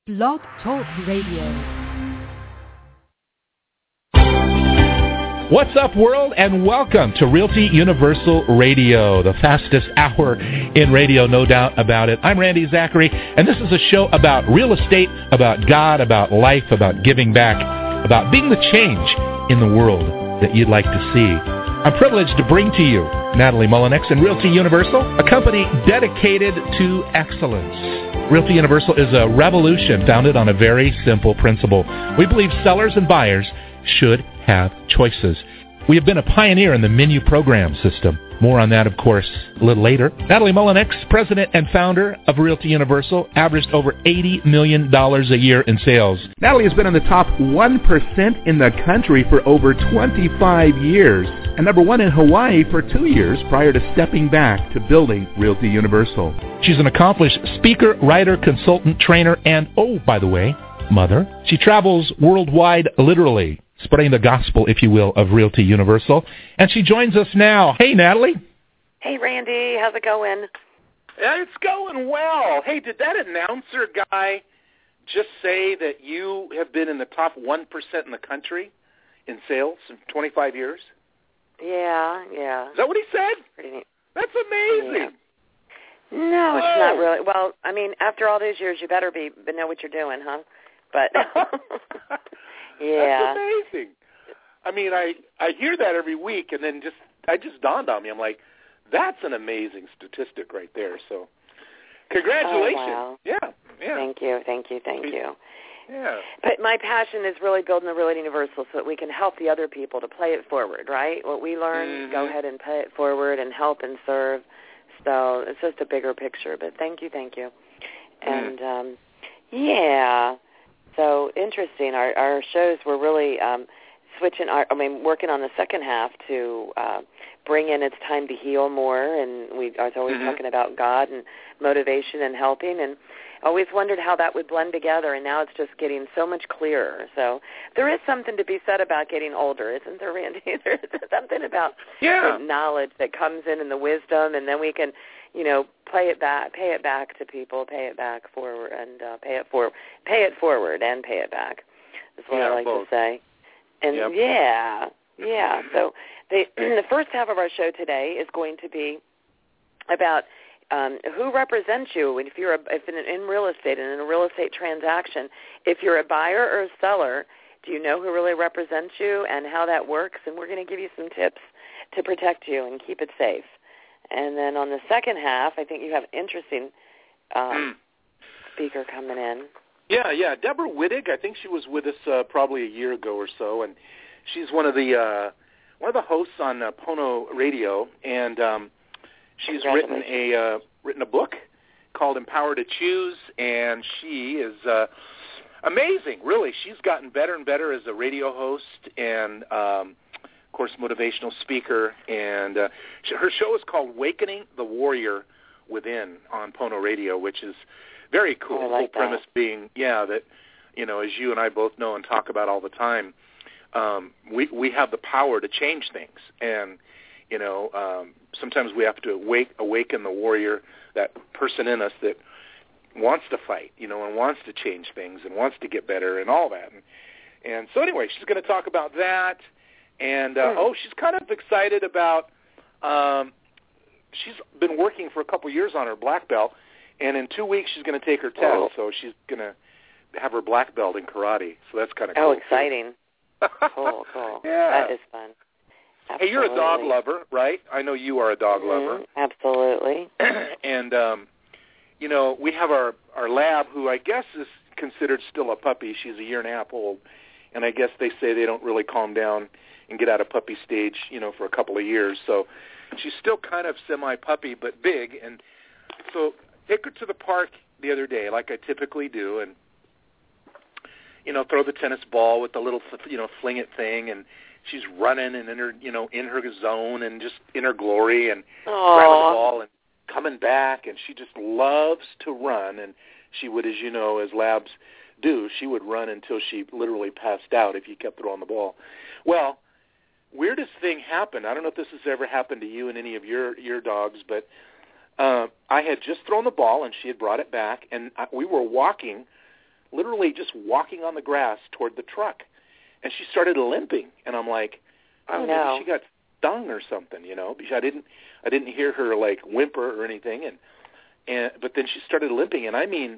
Blog Talk Radio. What's up, world, and welcome to Realty Universal Radio, the fastest hour in radio, no doubt about it. I'm Randy Zachary, and this is a show about real estate, about God, about life, about giving back, about being the change in the world that you'd like to see. I'm privileged to bring to you Natalie Mullinex and Realty Universal, a company dedicated to excellence. Realty Universal is a revolution founded on a very simple principle. We believe sellers and buyers should have choices. We have been a pioneer in the menu program system. More on that, of course, a little later. Natalie Mullinex, president and founder of Realty Universal, averaged over $80 million a year in sales. Natalie has been in the top 1% in the country for over 25 years, and number one in Hawaii for 2 years prior to stepping back to building Realty Universal. She's an accomplished speaker, writer, consultant, trainer, and, oh, by the way, mother. She travels worldwide, literally, spreading the gospel, if you will, of Realty Universal. And she joins us now. Hey, Natalie. Hey, Randy. How's it going? It's going well. Hey, did that announcer guy just say that you have been in the top 1% in the country in sales in 25 years? Yeah. Is that what he said? Pretty neat. That's amazing. Yeah. No, it's not really. Well, I mean, after all these years, you better know what you're doing, huh? But yeah, that's amazing. I mean, I hear that every week, and then it just dawned on me. I'm like, that's an amazing statistic right there. So, congratulations. Oh, wow. Yeah. Thank you. Yeah. But my passion is really building the Realty Universal so that we can help the other people to play it forward, right? What we learn, go ahead and play it forward and help and serve. So it's just a bigger picture. But thank you. And yeah. So interesting. Our shows were really working on the second half to bring in It's Time to Heal more. And I was always talking about God and motivation and helping, and always wondered how that would blend together. And now it's just getting so much clearer. So there is something to be said about getting older, isn't there, Randy? There's something about the knowledge that comes in the wisdom, and then we can, pay it back to people, pay it back forward, and pay it forward and pay it back. Is what I like to say. And so the first half of our show today is going to be about who represents you. And if in real estate and in a real estate transaction, if you're a buyer or a seller, do you know who really represents you and how that works? And we're going to give you some tips to protect you and keep it safe. And then on the second half, I think you have an interesting speaker coming in. Yeah. Deborah Wittig, I think she was with us probably a year ago or so, and she's one of the hosts on Pono Radio, and she's written a book called Empower to Choose, and she is amazing. Really, she's gotten better and better as a radio host and of course, motivational speaker, and her show is called Awakening the Warrior Within on Pono Radio, which is very cool. The whole premise being, that, as you and I both know and talk about all the time, we have the power to change things, and, sometimes we have to awaken the warrior, that person in us that wants to fight, and wants to change things and wants to get better and all that. And so anyway, she's going to talk about that. And, she's kind of excited about, she's been working for a couple years on her black belt, and in 2 weeks she's going to take her test, so she's going to have her black belt in karate. So that's kind of cool. Oh, exciting. Cool. Yeah. That is fun. Absolutely. Hey, you're a dog lover, right? I know you are a dog lover. Absolutely. And, we have our lab, who I guess is considered still a puppy. She's a year and a half old, and I guess they say they don't really calm down and get out of puppy stage, for a couple of years. So she's still kind of semi-puppy, but big. And so take her to the park the other day, like I typically do, and, throw the tennis ball with the little, fling it thing, and she's running and in her zone and just in her glory and grabbing the ball and coming back. And she just loves to run, and she would, as you know, as labs do, she would run until she literally passed out if you kept throwing the ball. Well, weirdest thing happened. I don't know if this has ever happened to you and any of your dogs, but I had just thrown the ball, and she had brought it back, and we were walking literally just walking on the grass toward the truck. And she started limping, and I'm like, oh, maybe she got stung or something, because I didn't hear her like whimper or anything, but then she started limping, and I mean,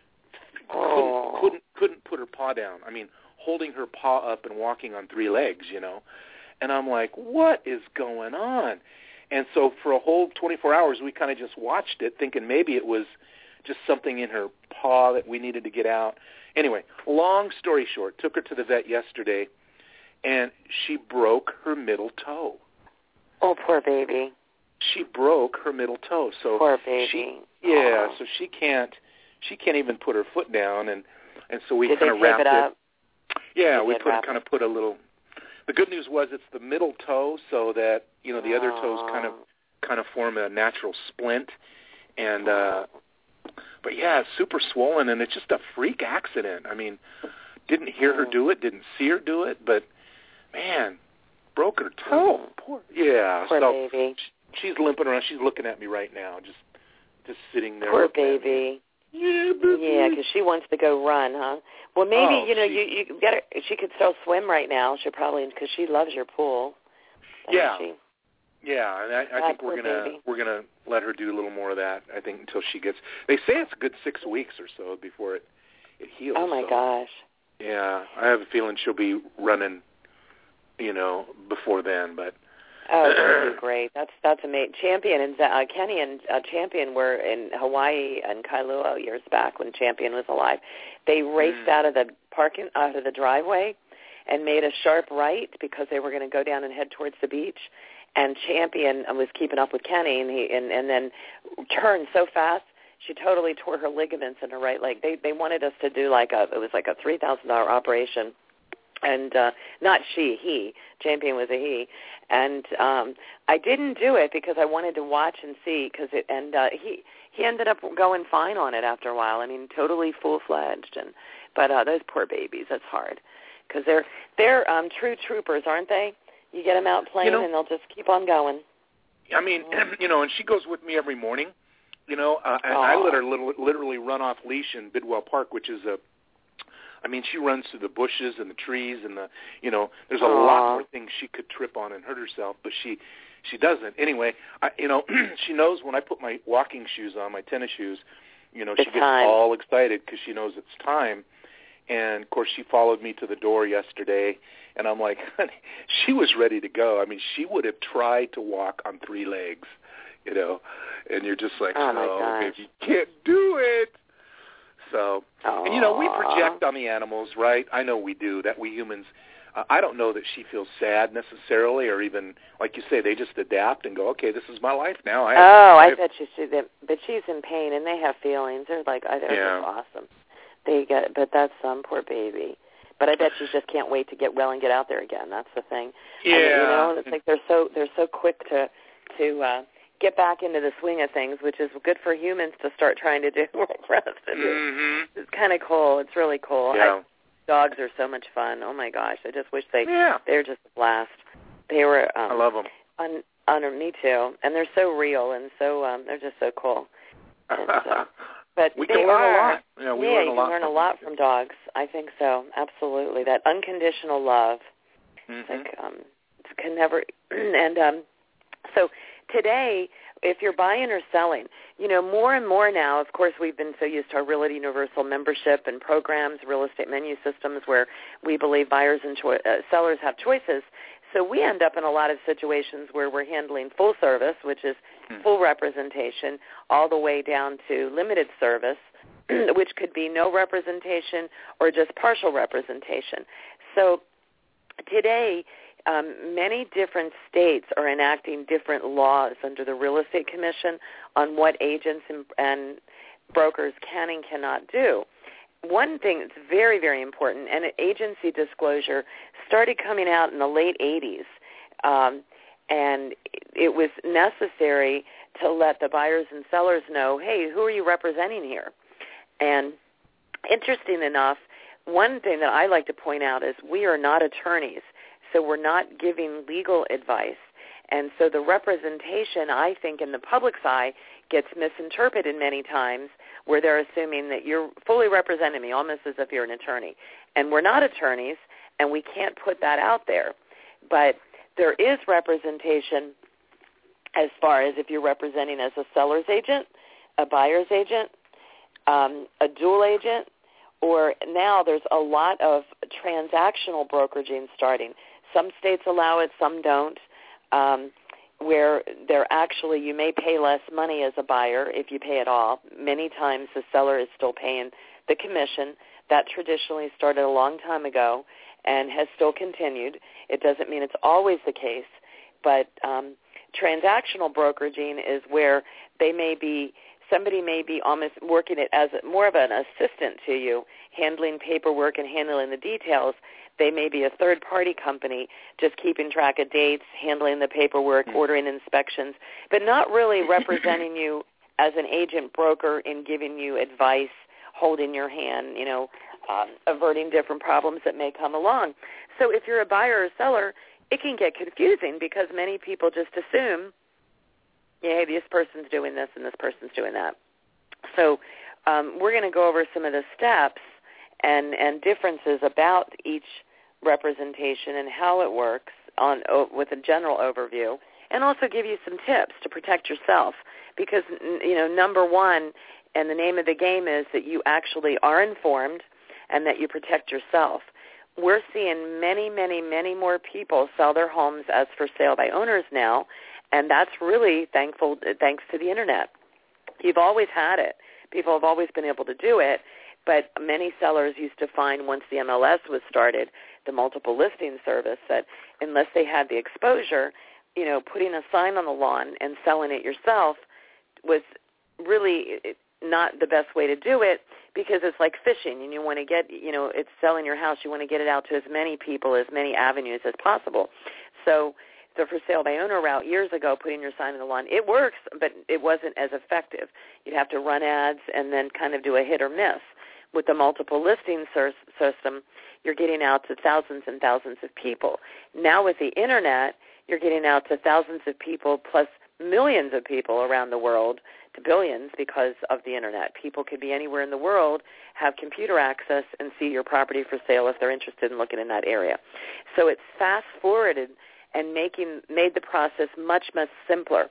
couldn't put her paw down. I mean, holding her paw up and walking on 3 legs, And I'm like, what is going on? And so for a whole 24 hours, we kind of just watched it, thinking maybe it was just something in her paw that we needed to get out. Anyway, long story short, took her to the vet yesterday, and she broke her middle toe. Oh, poor baby. She broke her middle toe. So poor baby. So she can't even put her foot down, and so we kind of wrapped it up? Yeah, we put a little. The good news was it's the middle toe, so that the other toes kind of form a natural splint, and but yeah, it's super swollen, and it's just a freak accident. I mean, didn't hear her do it, didn't see her do it, but man, broke her toe. Poor baby. She's limping around. She's looking at me right now, just sitting there. Poor baby. Yeah, because she wants to go run, huh? Well, maybe you get her. She could still swim right now. She probably, because she loves your pool. Yeah, and I think we're gonna let her do a little more of that. I think until she gets. They say it's a good 6 weeks or so before it heals. Oh my gosh. Yeah, I have a feeling she'll be running, before then. But oh, that would be great. That's amazing. Champion and Kenny and Champion were in Hawaii and Kailua years back when Champion was alive. They raced out of the driveway and made a sharp right because they were going to go down and head towards the beach. And Champion was keeping up with Kenny, and then turned so fast she totally tore her ligaments in her right leg. They wanted us to do it was like a $3,000 operation. And not he. Champion was a he. And I didn't do it because I wanted to watch and see. He ended up going fine on it after a while. I mean, totally full-fledged. But those poor babies, that's hard. Because they're true troopers, aren't they? You get them out playing, and they'll just keep on going. I mean, and she goes with me every morning. And I let her literally run off leash in Bidwell Park, which is she runs through the bushes and the trees and there's a lot more things she could trip on and hurt herself, but she doesn't. Anyway, she knows when I put my walking shoes on, my tennis shoes, she gets all excited because she knows it's time. And, of course, she followed me to the door yesterday, and I'm like, honey, she was ready to go. I mean, she would have tried to walk on 3 legs, and you're just like, baby, you can't do it. So, and we project on the animals, right? I know we do, that we humans, I don't know that she feels sad necessarily, or even, like you say, they just adapt and go, okay, this is my life now. I bet you see them, but she's in pain, and they have feelings. They're like, they're awesome. But that's some poor baby. But I bet she just can't wait to get well and get out there again. That's the thing. Yeah. It's like they're so quick to get back into the swing of things, which is good for humans to start trying to do for us to do. Mm-hmm. It's kind of cool. It's really cool. Yeah. Dogs are so much fun. Oh my gosh! I just wish they're just a blast. They were. I love them. Me too. And they're so real and so they're just so cool. And, but we can learn a lot. Yeah, you can learn a lot from dogs. I think so. Absolutely. That unconditional love. Mm-hmm. Like can never. And so today, if you're buying or selling, more and more now, of course, we've been so used to our Realty Universal membership and programs, real estate menu systems, where we believe buyers and sellers have choices. So we end up in a lot of situations where we're handling full service, which is full representation, all the way down to limited service, which could be no representation or just partial representation. So today, many different states are enacting different laws under the Real Estate Commission on what agents and brokers can and cannot do. One thing that's very, very important, and agency disclosure started coming out in the late 80s, and it was necessary to let the buyers and sellers know, hey, who are you representing here? And interesting enough, one thing that I like to point out is we are not attorneys, so we're not giving legal advice. And so the representation, I think, in the public's eye gets misinterpreted many times, where they're assuming that you're fully representing me, almost as if you're an attorney. And we're not attorneys, and we can't put that out there. But there is representation as far as if you're representing as a seller's agent, a buyer's agent, a dual agent, or now there's a lot of transactional brokeraging starting. Some states allow it, some don't, where they're actually, you may pay less money as a buyer if you pay at all. Many times the seller is still paying the commission. That traditionally started a long time ago and has still continued. It doesn't mean it's always the case, but transactional brokeraging is where somebody may be almost working it as more of an assistant to you, handling paperwork and handling the details. They may be a third-party company just keeping track of dates, handling the paperwork, ordering inspections, but not really representing you as an agent broker in giving you advice, holding your hand, averting different problems that may come along. So if you're a buyer or seller, it can get confusing because many people just assume, hey, this person's doing this and this person's doing that. So we're going to go over some of the steps and differences about each representation and how it works with a general overview, and also give you some tips to protect yourself because, number one, and the name of the game is that you actually are informed and that you protect yourself. We're seeing many, many, many more people sell their homes as for sale by owners now, and that's really thanks to the Internet. You've always had it. People have always been able to do it, but many sellers used to find once the MLS was started, the multiple listing service, that unless they had the exposure, putting a sign on the lawn and selling it yourself was really not the best way to do it because it's like fishing and you want to get, it's selling your house. You want to get it out to as many people, as many avenues as possible. So the for sale by owner route years ago, putting your sign on the lawn, it works, but it wasn't as effective. You'd have to run ads and then kind of do a hit or miss. With the multiple listing system, you're getting out to thousands and thousands of people. Now with the Internet, you're getting out to thousands of people plus millions of people around the world to billions because of the Internet. People could be anywhere in the world, have computer access, and see your property for sale if they're interested in looking in that area. So it's fast-forwarded and made the process much, much simpler.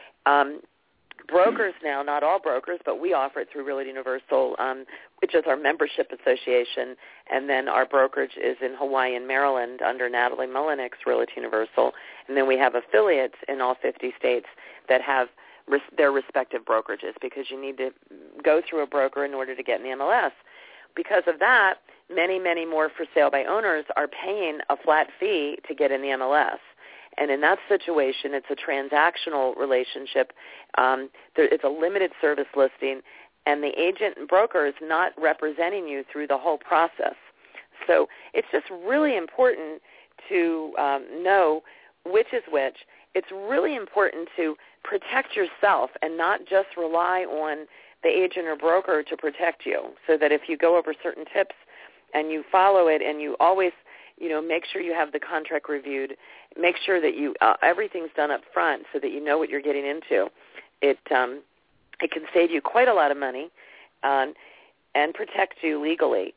Brokers now, not all brokers, but we offer it through Realty Universal, which is our membership association, and then our brokerage is in Hawaii and Maryland under Natalie Mullenix, Realty Universal, and then we have affiliates in all 50 states that have their respective brokerages because you need to go through a broker in order to get in the MLS. Because of that, many, many more for sale by owners are paying a flat fee to get in the MLS. And in that situation, it's a transactional relationship. It's a limited service listing, and the agent and broker is not representing you through the whole process. So it's just really important to know which is which. It's really important to protect yourself and not just rely on the agent or broker to protect you, so that if you go over certain tips and you follow it and you always make sure you have the contract reviewed. Make sure that everything's done up front so that you know what you're getting into. It can save you quite a lot of money and protect you legally.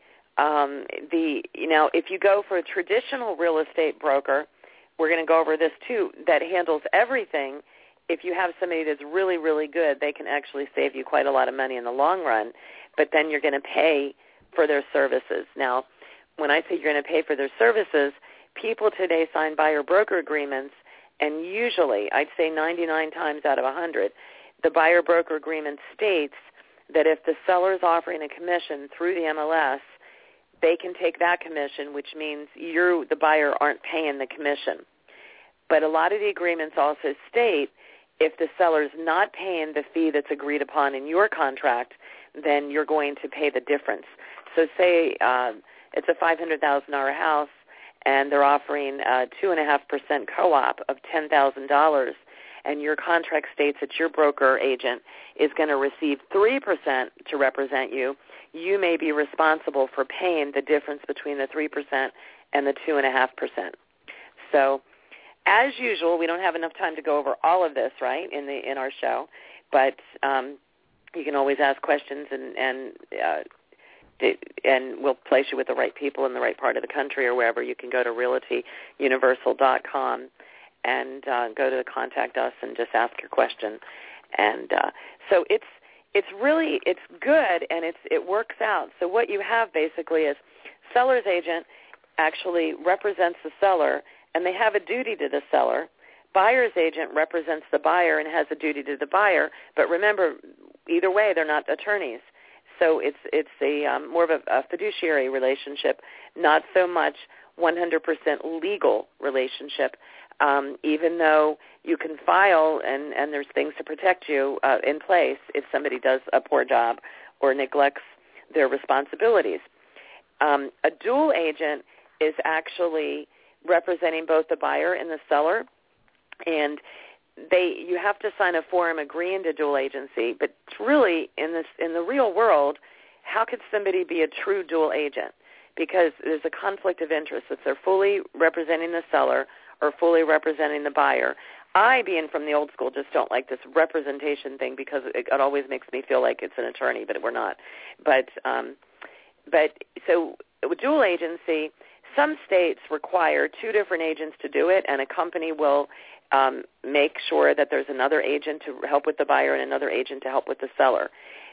If you go for a traditional real estate broker, we're going to go over this too, that handles everything. If you have somebody that's really, really good, they can actually save you quite a lot of money in the long run, but then you're going to pay for their services. Now, when I say you're going to pay for their services, people today sign buyer-broker agreements, and usually, I'd say 99 times out of 100, the buyer-broker agreement states that if the seller is offering a commission through the MLS, they can take that commission, which means you, the buyer, aren't paying the commission. But a lot of the agreements also state if the seller is not paying the fee that's agreed upon in your contract, then you're going to pay the difference. So say it's a $500,000 house, and they're offering a 2.5% co-op of $10,000, and your contract states that your broker agent is going to receive 3% to represent you, you may be responsible for paying the difference between the 3% and the 2.5%. So as usual, we don't have enough time to go over all of this, right, in our show, but you can always ask questions, and we'll place you with the right people in the right part of the country or wherever. You can go to realtyuniversal.com and go to Contact Us and just ask your question. And so it's good, and it works out. So what you have basically is seller's agent actually represents the seller, and they have a duty to the seller. Buyer's agent represents the buyer and has a duty to the buyer. But remember, either way, they're not attorneys. So it's a more of a fiduciary relationship, not so much 100% legal relationship, even though you can file and there's things to protect you in place if somebody does a poor job or neglects their responsibilities. A dual agent is actually representing both the buyer and the seller, and you have to sign a form agreeing to dual agency. But really, in the real world, how could somebody be a true dual agent? Because there's a conflict of interest if they're fully representing the seller or fully representing the buyer. I, being from the old school, just don't like this representation thing because it always makes me feel like it's an attorney, but we're not. But so with dual agency, some states require two different agents to do it, and a company will make sure that there's another agent to help with the buyer and another agent to help with the seller.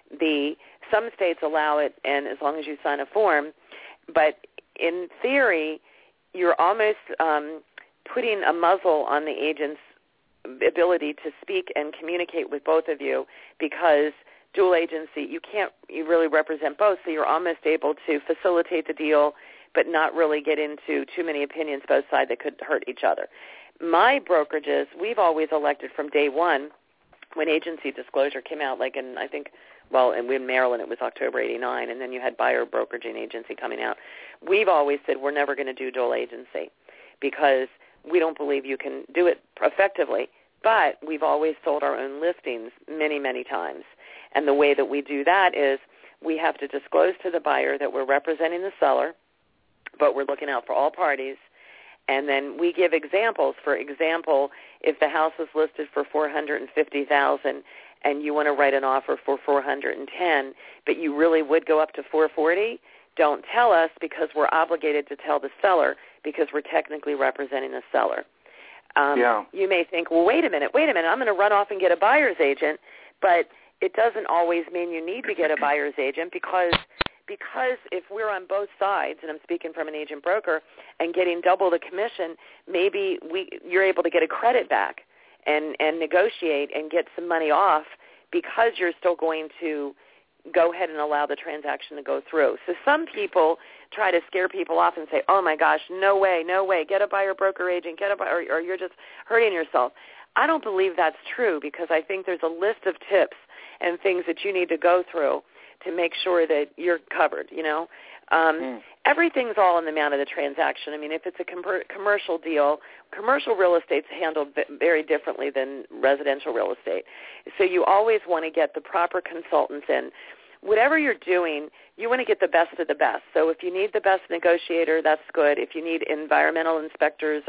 Some states allow it, and as long as you sign a form, but in theory, you're almost putting a muzzle on the agent's ability to speak and communicate with both of you, because dual agency, you really represent both, so you're almost able to facilitate the deal but not really get into too many opinions both sides that could hurt each other. My brokerages, we've always elected from day one, when agency disclosure came out, like in, I think, well, in Maryland it was October 89, and then you had buyer brokerage and agency coming out. We've always said we're never going to do dual agency because we don't believe you can do it effectively, but we've always sold our own listings many, many times. And the way that we do that is we have to disclose to the buyer that we're representing the seller, but we're looking out for all parties. And then we give examples. For example, if the house is listed for $450,000 and you want to write an offer for $410,000, but you really would go up to $440,000, don't tell us, because we're obligated to tell the seller because we're technically representing the seller. You may think, well, wait a minute, I'm going to run off and get a buyer's agent, but it doesn't always mean you need to get a buyer's agent because if we're on both sides, and I'm speaking from an agent broker, and getting double the commission, maybe you're able to get a credit back and negotiate and get some money off because you're still going to go ahead and allow the transaction to go through. So some people try to scare people off and say, oh, my gosh, no way, get a buyer broker agent, or you're just hurting yourself. I don't believe that's true because I think there's a list of tips and things that you need to go through to make sure that you're covered, Everything's all in the amount of the transaction. I mean, if it's a commercial deal, commercial real estate's handled very differently than residential real estate. So you always want to get the proper consultants in. Whatever you're doing, you want to get the best of the best. So if you need the best negotiator, that's good. If you need environmental inspectors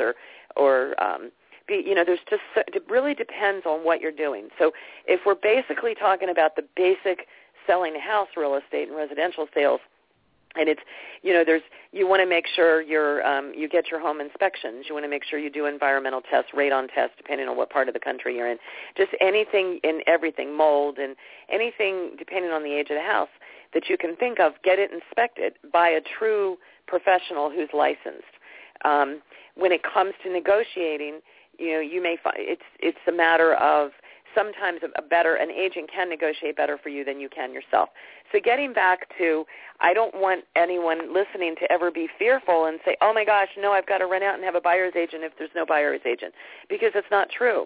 there's just, it really depends on what you're doing. So if we're basically talking about the basic selling house real estate and residential sales, and it's, you want to make sure you get your home inspections. You want to make sure you do environmental tests, radon tests, depending on what part of the country you're in. Just anything and everything, mold and anything depending on the age of the house that you can think of, get it inspected by a true professional who's licensed. When it comes to negotiating, you may find it's a matter of sometimes an agent can negotiate better for you than you can yourself. So getting back to, I don't want anyone listening to ever be fearful and say, oh my gosh, no, I've got to run out and have a buyer's agent if there's no buyer's agent, because it's not true.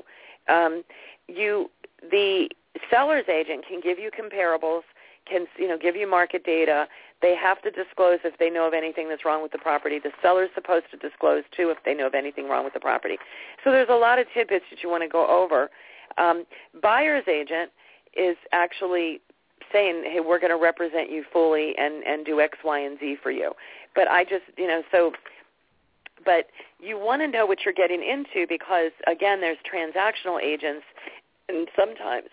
The seller's agent can give you comparables, can give you market data. They have to disclose if they know of anything that's wrong with the property. The seller's supposed to disclose too if they know of anything wrong with the property. So there's a lot of tidbits that you want to go over. Buyer's agent is actually saying, hey, we're going to represent you fully and do X, Y, and Z for you. But I just, so But you want to know what you're getting into because, again, there's transactional agents, and sometimes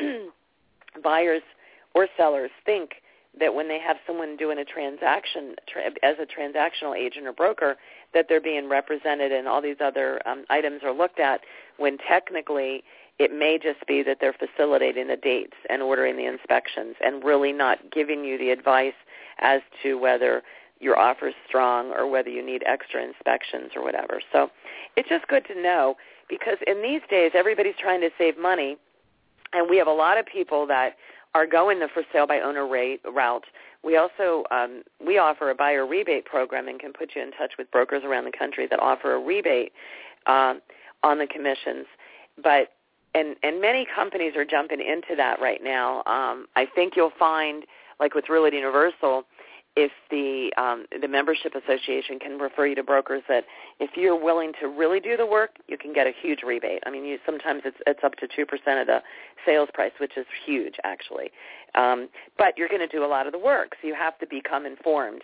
buyers or sellers think that when they have someone doing a transaction as a transactional agent or broker, that they're being represented and all these other items are looked at, when technically it may just be that they're facilitating the dates and ordering the inspections and really not giving you the advice as to whether your offer is strong or whether you need extra inspections or whatever. So it's just good to know, because in these days everybody's trying to save money, and we have a lot of people that are going the for sale by owner route. We also we offer a buyer rebate program and can put you in touch with brokers around the country that offer a rebate on the commissions. But and many companies are jumping into that right now. I think you'll find, like with Realty Universal, if the membership association can refer you to brokers that if you're willing to really do the work, you can get a huge rebate. I mean, sometimes it's up to 2% of the sales price, which is huge, actually. But you're going to do a lot of the work, so you have to become informed.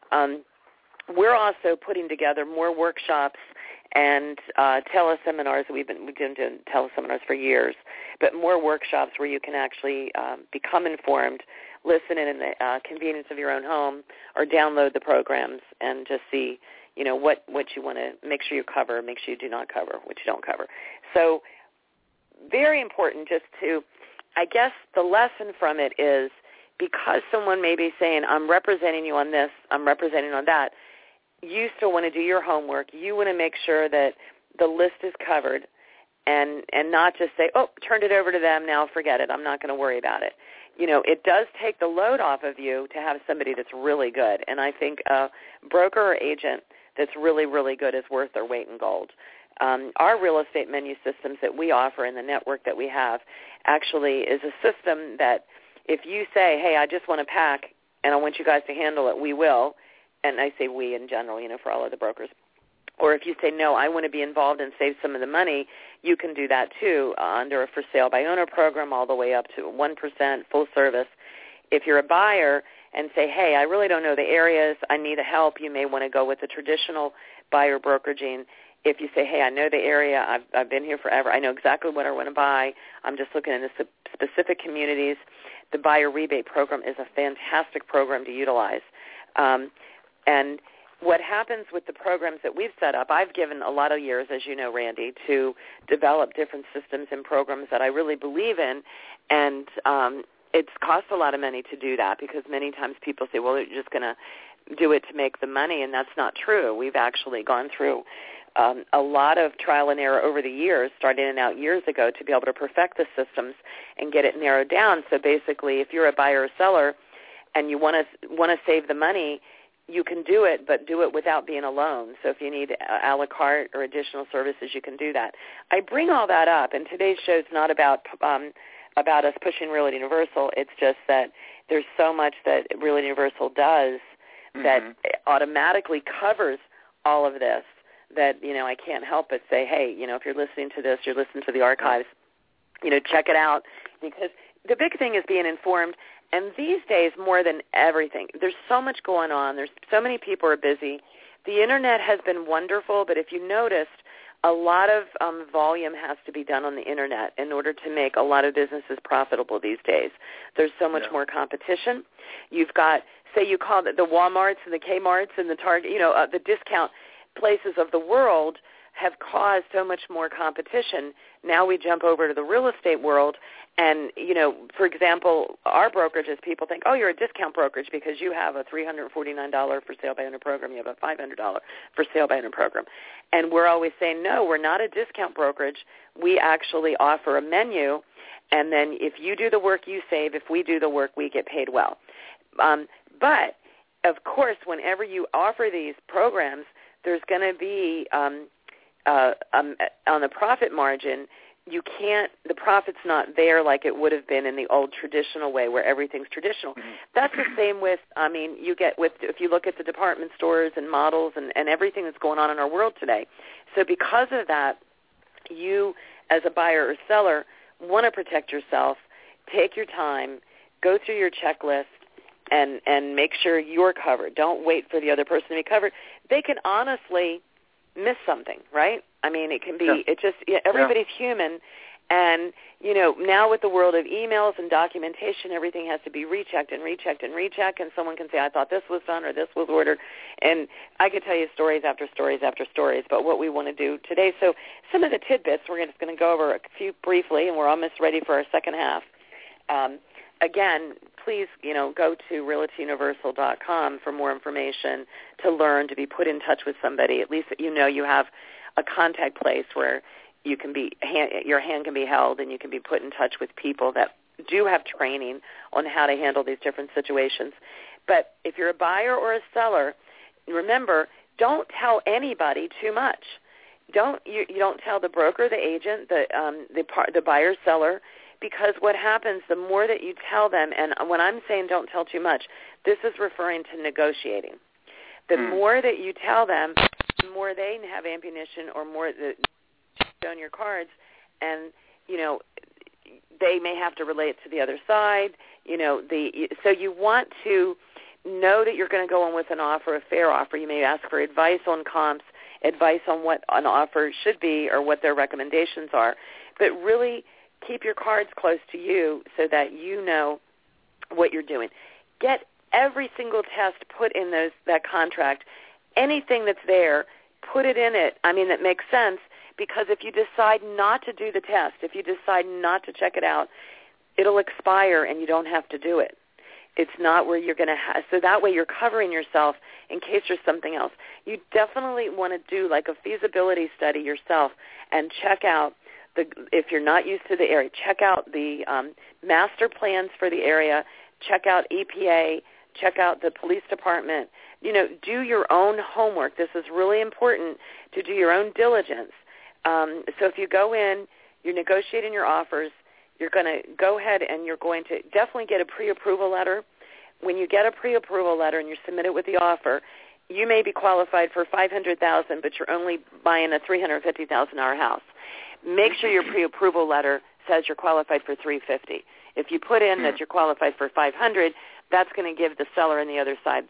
We're also putting together more workshops and teleseminars. We've been doing teleseminars for years, but more workshops where you can actually become informed, listen in the convenience of your own home, or download the programs and just see, what you want to make sure you cover, make sure you do not cover, what you don't cover. So very important just to, I guess the lesson from it is, because someone may be saying, I'm representing you on this, I'm representing on that, you still want to do your homework. You want to make sure that the list is covered and not just say, oh, turned it over to them, now forget it, I'm not going to worry about it. It does take the load off of you to have somebody that's really good. And I think a broker or agent that's really, really good is worth their weight in gold. Our real estate menu systems that we offer in the network that we have actually is a system that if you say, hey, I just want to pack and I want you guys to handle it, we will. And I say we in general, for all of the brokers. Or if you say, no, I want to be involved and save some of the money, you can do that too under a for sale by owner program all the way up to 1% full service. If you're a buyer and say, hey, I really don't know the areas, I need help, you may want to go with the traditional buyer brokeraging. If you say, hey, I know the area, I've been here forever, I know exactly what I want to buy, I'm just looking into specific communities, the buyer rebate program is a fantastic program to utilize. And what happens with the programs that we've set up, I've given a lot of years, as you know, Randy, to develop different systems and programs that I really believe in, and it's cost a lot of money to do that, because many times people say, well, you're just going to do it to make the money, and that's not true. We've actually gone through a lot of trial and error over the years, starting it out years ago, to be able to perfect the systems and get it narrowed down. So basically, if you're a buyer or seller and you want to save the money, you can do it, but do it without being alone. So if you need a la carte or additional services, you can do that. I bring all that up, and today's show is not about us pushing Realty Universal. It's just that there's so much that Realty Universal does that automatically covers all of this that, I can't help but say, hey, if you're listening to this, you're listening to the archives, check it out, because the big thing is being informed. And these days, more than everything, there's so much going on. There's so many people are busy. The Internet has been wonderful, but if you noticed, a lot of volume has to be done on the Internet in order to make a lot of businesses profitable these days. There's so much more competition. You've got, say you call it the Walmarts and the Kmarts and the Target, the discount places of the world have caused so much more competition. Now we jump over to the real estate world, and, for example, our brokerages, people think, oh, you're a discount brokerage because you have a $349 for sale by owner program. You have a $500 for sale by owner program. And we're always saying, no, we're not a discount brokerage. We actually offer a menu, and then if you do the work, you save. If we do the work, we get paid well. But, of course, whenever you offer these programs, there's going to be on the profit margin, the profit's not there like it would have been in the old traditional way where everything's traditional. That's the same with, if you look at the department stores and models and everything that's going on in our world today. So because of that, you as a buyer or seller want to protect yourself, take your time, go through your checklist, and make sure you're covered. Don't wait for the other person to be covered. They can honestly miss something, right? I mean, it can be, everybody's human. And, now with the world of emails and documentation, everything has to be rechecked and rechecked and rechecked, and someone can say, I thought this was done or this was ordered. And I could tell you stories after stories after stories about what we want to do today. So some of the tidbits, we're just going to go over a few briefly, and we're almost ready for our second half. Again, please, go to realtyuniversal.com for more information, to learn, to be put in touch with somebody. At least you have a contact place where you can be, your hand can be held, and you can be put in touch with people that do have training on how to handle these different situations. But if you're a buyer or a seller, remember, don't tell anybody too much. You don't tell the broker, the agent, the buyer, seller, because what happens, the more that you tell them, and when I'm saying don't tell too much, this is referring to negotiating. The more that you tell them, the more they have ammunition, or more on your cards, and they may have to relate to the other side. So you want to know that you're going to go on with an offer, a fair offer. You may ask for advice on comps, advice on what an offer should be or what their recommendations are, but really keep your cards close to you so that you know what you're doing. Get every single test put in that contract. Anything that's there, put it in it. I mean, that makes sense. Because if you decide not to do the test, if you decide not to check it out, it'll expire and you don't have to do it. It's not where you're going to have, so that way you're covering yourself in case there's something else. You definitely want to do like a feasibility study yourself and check out, if you're not used to the area, check out the master plans for the area, check out EPA, check out the police department. Do your own homework. This is really important, to do your own diligence. So if you go in, you're negotiating your offers, you're going to go ahead and you're going to definitely get a pre-approval letter. When you get a pre-approval letter and you submit it with the offer, you may be qualified for $500,000, but you're only buying a $350,000 house. Make sure your pre-approval letter says you're qualified for $350,000. If you put in that you're qualified for $500,000, that's going to give the seller on the other side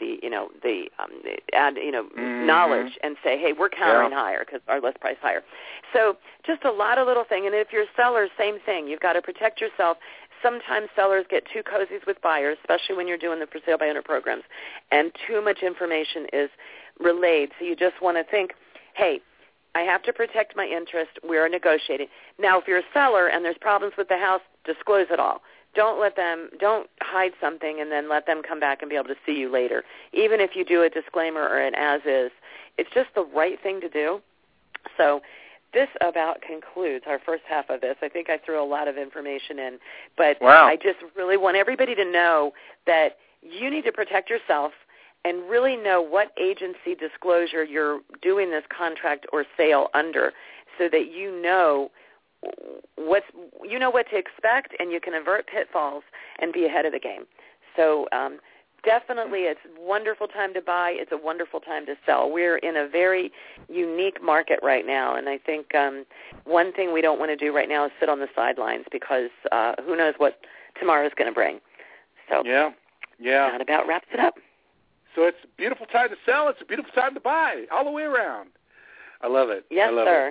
knowledge and say, hey, we're countering higher because our list price higher. So just a lot of little things. And if you're a seller, same thing. You've got to protect yourself. Sometimes sellers get too cozy with buyers, especially when you're doing the for sale by owner programs, and too much information is relayed. So you just want to think, hey, I have to protect my interest. We're negotiating. Now, if you're a seller and there's problems with the house, disclose it all. Don't hide something and then let them come back and be able to see you later. Even if you do a disclaimer or an as-is, it's just the right thing to do. So this about concludes our first half of this. I think I threw a lot of information in, but I just really want everybody to know that you need to protect yourself and really know what agency disclosure you're doing this contract or sale under, so that you know what to expect, and you can avert pitfalls and be ahead of the game. So definitely it's a wonderful time to buy. It's a wonderful time to sell. We're in a very unique market right now, and I think one thing we don't want to do right now is sit on the sidelines, because who knows what tomorrow is going to bring. So that about wraps it up. So it's a beautiful time to sell. It's a beautiful time to buy, all the way around. I love it. Yes, sir.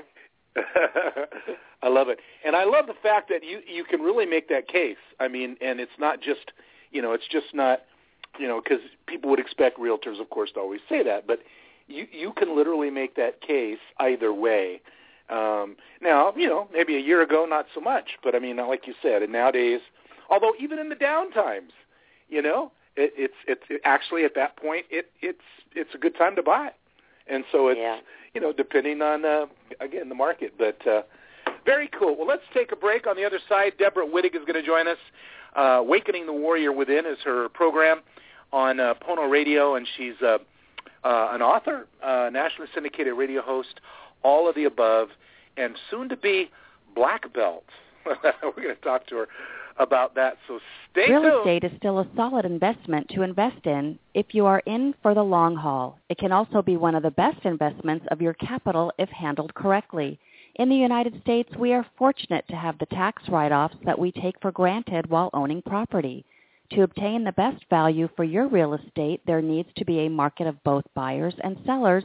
I love it. And I love the fact that you can really make that case. I mean, and it's not just, it's just not, because people would expect realtors, of course, to always say that, but you can literally make that case either way. Now, maybe a year ago, not so much, but I mean, like you said, and nowadays, although even in the down times, it's actually at that point, it's a good time to buy. And so it's, depending on, again, the market. But very cool. Well, let's take a break. On the other side, Deborah Wittig is going to join us. Awakening the Warrior Within is her program on Pono Radio, and she's an author, nationally syndicated radio host, all of the above, and soon to be black belt. We're going to talk to her about that, so stay tuned. Real estate is still a solid investment to invest in if you are in for the long haul. It can also be one of the best investments of your capital if handled correctly. In the United States, we are fortunate to have the tax write-offs that we take for granted while owning property. To obtain the best value for your real estate, there needs to be a market of both buyers and sellers,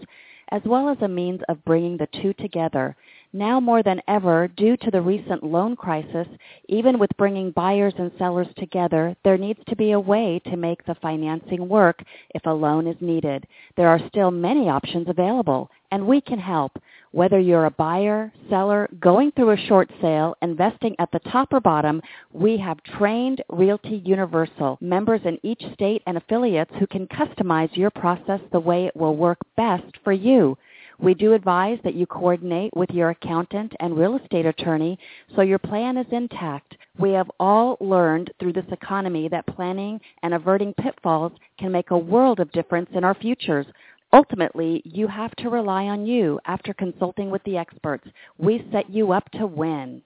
as well as a means of bringing the two together. Now more than ever, due to the recent loan crisis, even with bringing buyers and sellers together, there needs to be a way to make the financing work if a loan is needed. There are still many options available, and we can help. Whether you're a buyer, seller, going through a short sale, investing at the top or bottom, we have trained Realty Universal members in each state and affiliates who can customize your process the way it will work best for you. We do advise that you coordinate with your accountant and real estate attorney so your plan is intact. We have all learned through this economy that planning and averting pitfalls can make a world of difference in our futures. Ultimately, you have to rely on you after consulting with the experts. We set you up to win.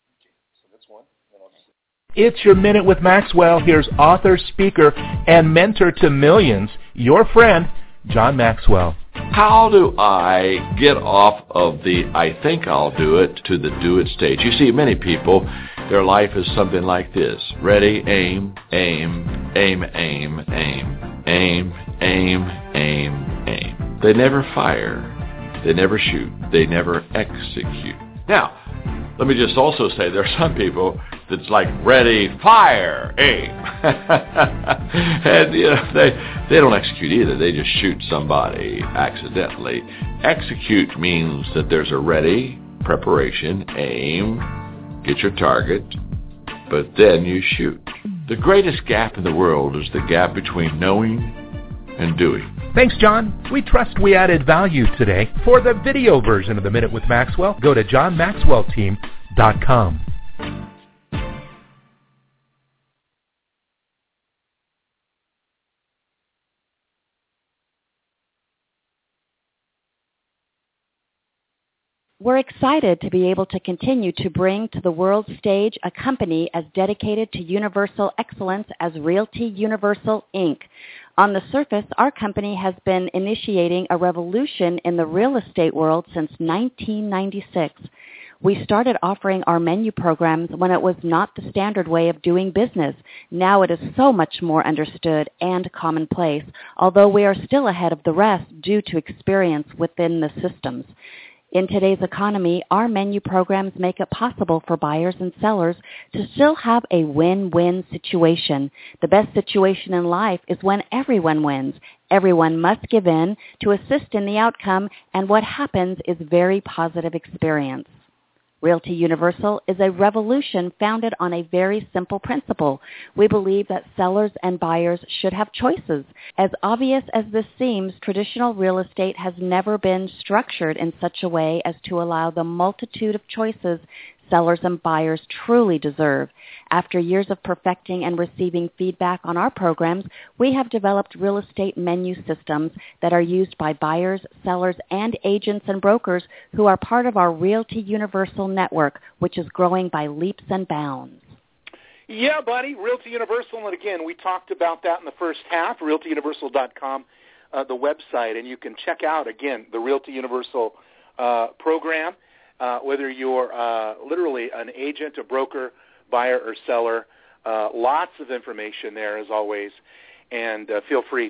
It's your Minute with Maxwell. Here's author, speaker, and mentor to millions, your friend, John Maxwell. How do I get off of the I think I'll do it to the do it stage? You see, many people, their life is something like this. Ready, aim, aim, aim, aim, aim, aim, aim, aim, aim. They never fire. They never shoot. They never execute. Now, let me just also say there are some people that's like ready, fire, aim. And, they don't execute either. They just shoot somebody accidentally. Execute means that there's a ready, preparation, aim, get your target, but then you shoot. The greatest gap in the world is the gap between knowing and doing. Thanks, John. We trust we added value today. For the video version of the Minute with Maxwell, go to johnmaxwellteam.com. We're excited to be able to continue to bring to the world stage a company as dedicated to universal excellence as Realty Universal, Inc. On the surface, our company has been initiating a revolution in the real estate world since 1996. We started offering our menu programs when it was not the standard way of doing business. Now it is so much more understood and commonplace, although we are still ahead of the rest due to experience within the systems. In today's economy, our menu programs make it possible for buyers and sellers to still have a win-win situation. The best situation in life is when everyone wins. Everyone must give in to assist in the outcome, and what happens is very positive experience. Realty Universal is a revolution founded on a very simple principle. We believe that sellers and buyers should have choices. As obvious as this seems, traditional real estate has never been structured in such a way as to allow the multitude of choices sellers and buyers truly deserve. After years of perfecting and receiving feedback on our programs, we have developed real estate menu systems that are used by buyers, sellers, and agents and brokers who are part of our Realty Universal network, which is growing by leaps and bounds. Yeah, buddy, Realty Universal, and again, we talked about that in the first half, realtyuniversal.com, the website, and you can check out, again, the Realty Universal program. Whether you're literally an agent, a broker, buyer, or seller, lots of information there as always, and feel free,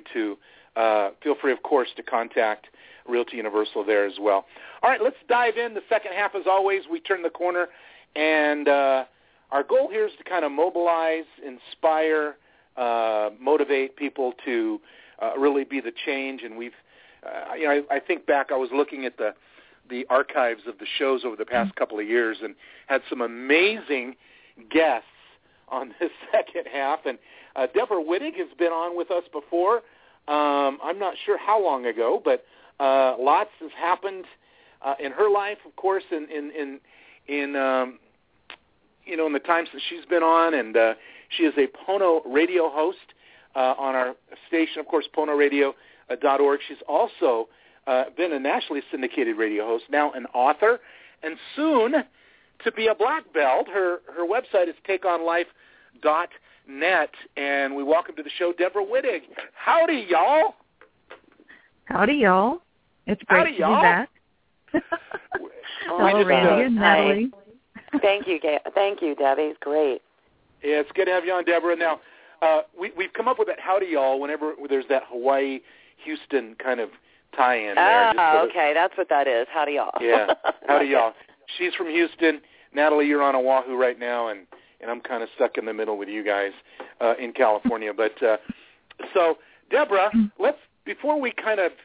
of course, to contact Realty Universal there as well. All right, let's dive in. The second half, as always, we turn the corner, and our goal here is to kind of mobilize, inspire, motivate people to really be the change. And we've, I think back, I was looking at the archives of the shows over the past couple of years and had some amazing guests on this second half. And Deborah Wittig has been on with us before. I'm not sure how long ago, but lots has happened in her life, of course, in the times that she's been on. And she is a Pono radio host on our station, of course, ponoradio.org. She's also been a nationally syndicated radio host, now an author, and soon to be a black belt. Her website is takeonlife.net, and we welcome to the show Deborah Wittig. Howdy, y'all. Howdy, y'all. It's great to be back. Hello, Randy and Natalie. Thank you, Debbie. It's great. Yeah, it's good to have you on, Deborah. Now, we've come up with that howdy, y'all, whenever there's that Hawaii, Houston kind of tie-in there. Oh, okay. That's what that is. Howdy, y'all. Yeah. Howdy, y'all. She's from Houston. Natalie, you're on Oahu right now, and I'm kind of stuck in the middle with you guys in California. But so, Deborah, before we kind of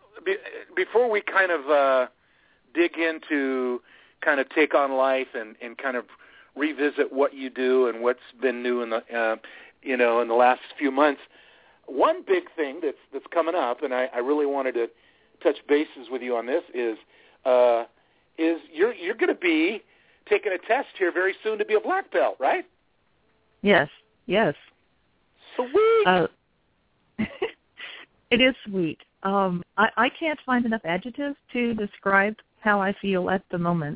dig into kind of take on life and kind of revisit what you do and what's been new in the in the last few months. One big thing that's coming up, and I really wanted to touch bases with you on this, is you're going to be taking a test here very soon to be a black belt, right? Yes. Sweet. It is sweet. I can't find enough adjectives to describe how I feel at the moment.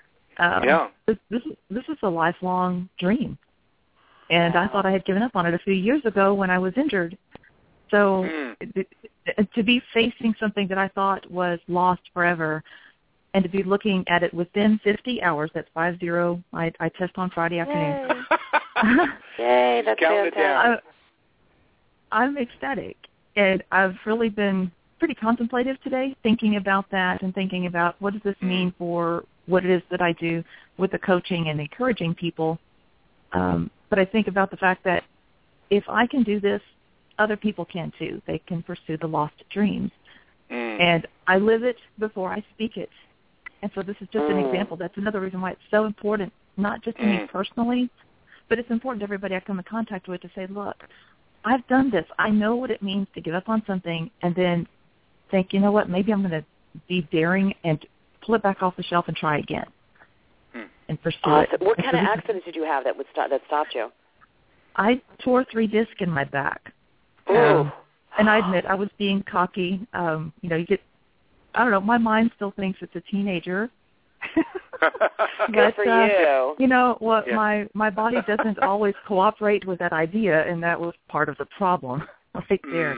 This is a lifelong dream, and I thought I had given up on it a few years ago when I was injured. So to be facing something that I thought was lost forever, and to be looking at it within 50 hours, that's 50. I test on Friday afternoon. Yay, that's fantastic. I'm ecstatic, and I've really been pretty contemplative today, thinking about that and thinking about what does this mean for what it is that I do with the coaching and encouraging people. But I think about the fact that if I can do this, other people can too. They can pursue the lost dreams. And I live it before I speak it. And so this is just an example. That's another reason why it's so important, not just to me personally, but it's important to everybody I come in contact with to say, look, I've done this. I know what it means to give up on something and then think, you know what, maybe I'm going to be daring and pull it back off the shelf and try again and pursue it. What kind of accidents did you have that stopped you? I tore 3 discs in my back. And I admit I was being cocky. You get, I don't know, my mind still thinks it's a teenager. Good for you. You know what? Yeah. My body doesn't always cooperate with that idea, and that was part of the problem right there.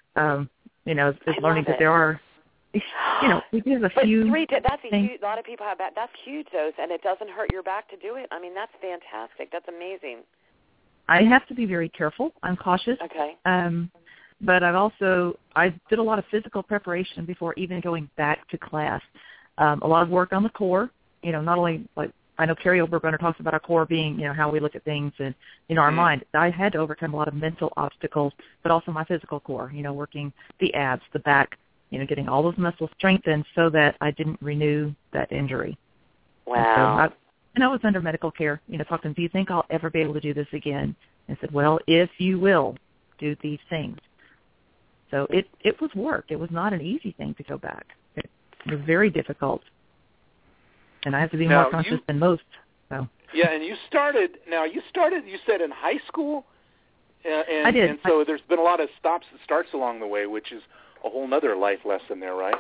Is learning that there are, there's a few. That's huge. A lot of people have that. That's huge, though, and it doesn't hurt your back to do it. I mean, that's fantastic. That's amazing. I have to be very careful. I'm cautious. Okay. But I did a lot of physical preparation before even going back to class. A lot of work on the core, not only like I know Carrie Oberbrunner talks about our core being, how we look at things and, our mind. I had to overcome a lot of mental obstacles, but also my physical core, working the abs, the back, getting all those muscles strengthened so that I didn't renew that injury. Wow. And I was under medical care, talking, do you think I'll ever be able to do this again? And I said, well, if you will do these things. So it was work. It was not an easy thing to go back. It was very difficult. And I have to be more conscious than most. So. Yeah, and you started, you said in high school? And, I did. And so there's been a lot of stops and starts along the way, which is a whole other life lesson there, right?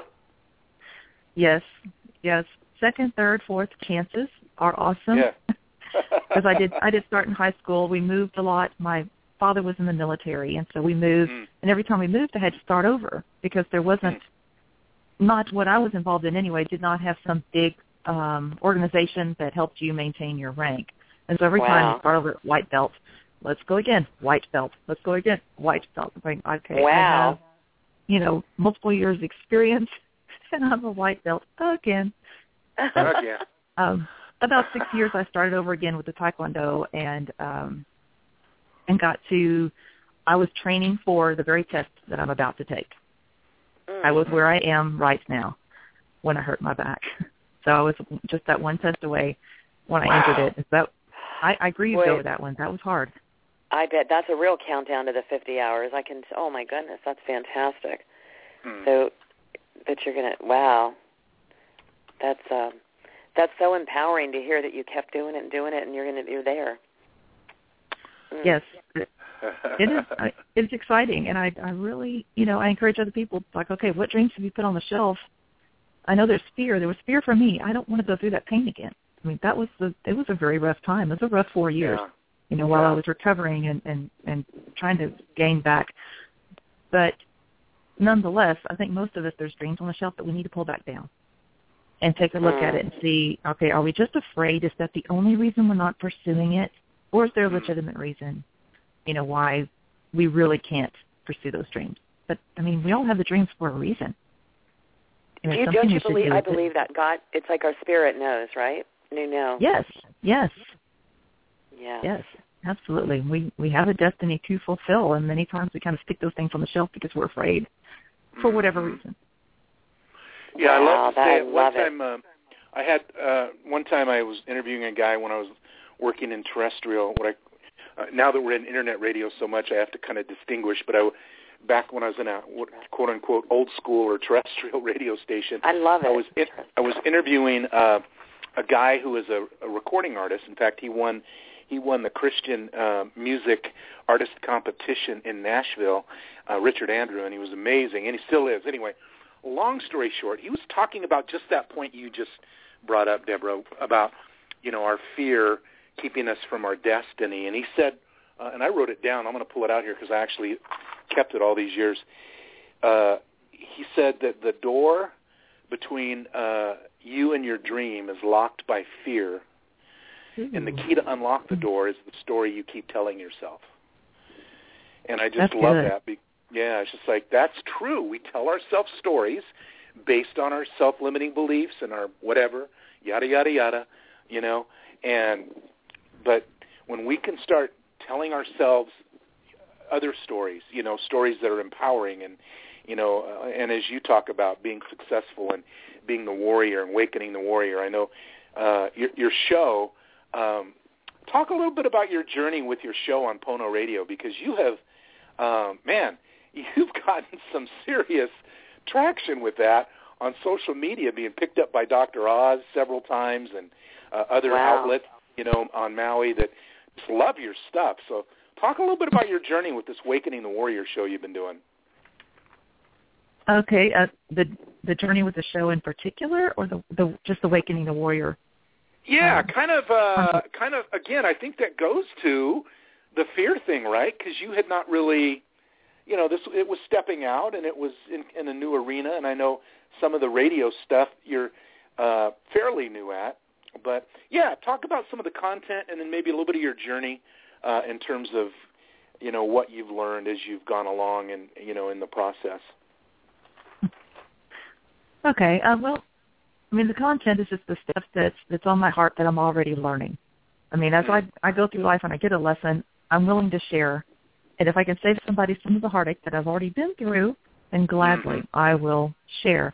Yes. Second, third, fourth chances are awesome. Yeah. Because I did start in high school. We moved a lot. My father was in the military, and so we moved. And every time we moved, I had to start over because there wasn't, not what I was involved in anyway, did not have some big organization that helped you maintain your rank. And so every time you start over at white belt, let's go again, white belt. Let's go again, white belt. I'm like, okay, I have, multiple years experience, and I'm a white belt again. About 6 years, I started over again with the Taekwondo and I was training for the very test that I'm about to take. I was where I am right now when I hurt my back. So I was just that one test away when I entered it. So I grieved over that one. That was hard. I bet that's a real countdown to the 50 hours. Oh my goodness, that's fantastic. So that you're going to, that's so empowering to hear that you kept doing it, and you're there. Yes, it is. It's exciting, and I really, I encourage other people. Like, okay, what dreams have you put on the shelf? I know there's fear. There was fear for me. I don't want to go through that pain again. I mean, it was a very rough time. It was a rough 4 years. While I was recovering and trying to gain back. But nonetheless, I think most of us, there's dreams on the shelf that we need to pull back down and take a look at it and see, okay, are we just afraid? Is that the only reason we're not pursuing it? Or is there a legitimate reason, why we really can't pursue those dreams? But, we all have the dreams for a reason. Don't you believe? I believe that God. It's like our spirit knows, right? You know. Yes. Yeah. Yes. Absolutely. We have a destiny to fulfill, and many times we kind of stick those things on the shelf because we're afraid for whatever reason. Yeah, wow, I love to say it. One time I was interviewing a guy when I was working in terrestrial. Now that we're in internet radio so much, I have to kind of distinguish. But back when I was in a quote unquote old school or terrestrial radio station, I love it. I was interviewing a guy who is a recording artist. In fact, he won the Christian music artist competition in Nashville, Richard Andrew, and he was amazing, and he still is. Anyway, long story short, he was talking about just that point you just brought up, Deborah, about our fear keeping us from our destiny. And he said, and I wrote it down. I'm going to pull it out here because I actually kept it all these years. He said that the door between you and your dream is locked by fear. And the key to unlock the door is the story you keep telling yourself. And I just love that. Yeah, it's just like, that's true. We tell ourselves stories based on our self-limiting beliefs and our whatever, yada, yada, yada, but when we can start telling ourselves other stories, stories that are empowering and, and as you talk about being successful and being the warrior and awakening the warrior, I know your show, talk a little bit about your journey with your show on Pono Radio, because you have, you've gotten some serious traction with that on social media, being picked up by Dr. Oz several times and other outlets, on Maui that just love your stuff. So talk a little bit about your journey with this Awakening the Warrior show you've been doing. Okay, the journey with the show in particular, or the just Awakening the Warrior? Yeah, kind of. Again, I think that goes to the fear thing, right? Because you had not really, it was stepping out, and it was in a new arena. And I know some of the radio stuff you're fairly new at. But yeah, talk about some of the content, and then maybe a little bit of your journey in terms of, what you've learned as you've gone along, and in the process. Okay. The content is just the stuff that's on my heart that I'm already learning. As I go through life and I get a lesson, I'm willing to share. And if I can save somebody some of the heartache that I've already been through, then gladly I will share.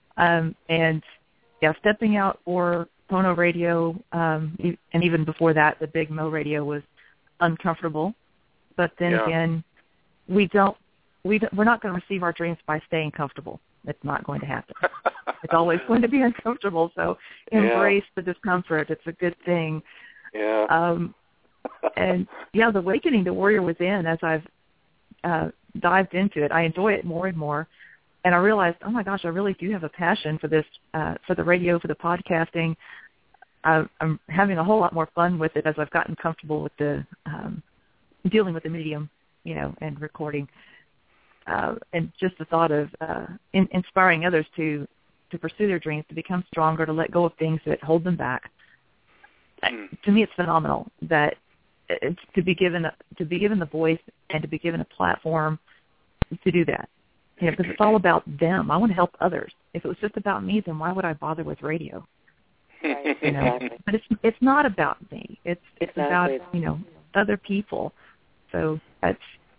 Stepping out for Pono Radio, and even before that, the Big Mo Radio was uncomfortable. But then again, we're not going to receive our dreams by staying comfortable. It's not going to happen. It's always going to be uncomfortable. So embrace the discomfort. It's a good thing. Yeah. The Awakening the Warrior within, as I've dived into it, I enjoy it more and more. And I realized, oh my gosh, I really do have a passion for this, for the radio, for the podcasting. I'm having a whole lot more fun with it as I've gotten comfortable with the dealing with the medium, and recording. And just the thought of inspiring others to pursue their dreams, to become stronger, to let go of things that hold them back. To me, it's phenomenal that to be given the voice and to be given a platform to do that. Because it's all about them. I want to help others. If it was just about me, then why would I bother with radio? Right, exactly. But it's not about me. It's about other people. So I